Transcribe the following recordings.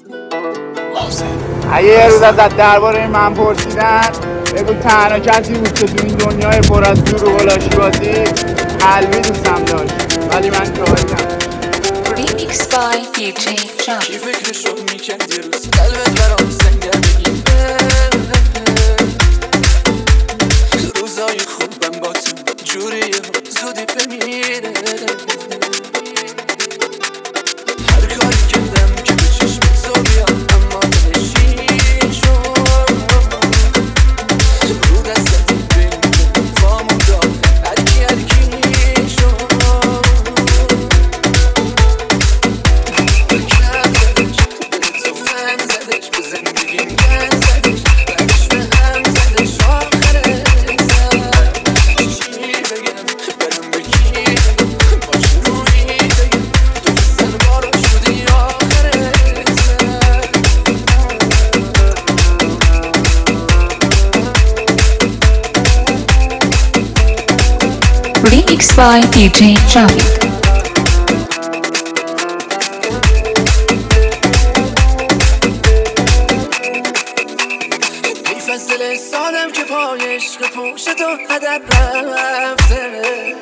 اگه یه روز ازت درباره من پرسیدن بگو تنها کسی بود که تو این دنیای پر از زور و غلاشی بازی قلبی دوستم داشت، ولی من کاری نم. Remix by DJ Trump. کی فکرشو میکرد یه روز قلبت برام سنگر بگیره، روزای خوبم با تو جوریه زودی بمیره. هر کاری کردم که به چشمت تو بیام اما نشین شد، رو دستت بین پامون داد هرکی شد. Remix by DJ Trump. فصل سالم که پای عشق پوشت و هدر رفته،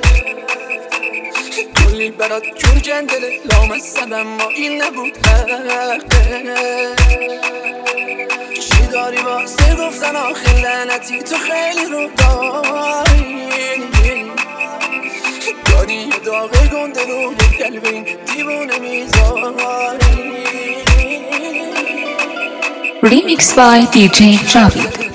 کلی برات جون کندله لامصب اما این نبود حقه. چی داری واسه گفتن آخه لعنتی تو خیلی رو داری، داری یه داغ گنده رو یه قلب این دیوونه میذاری. Remix by DJ Trump.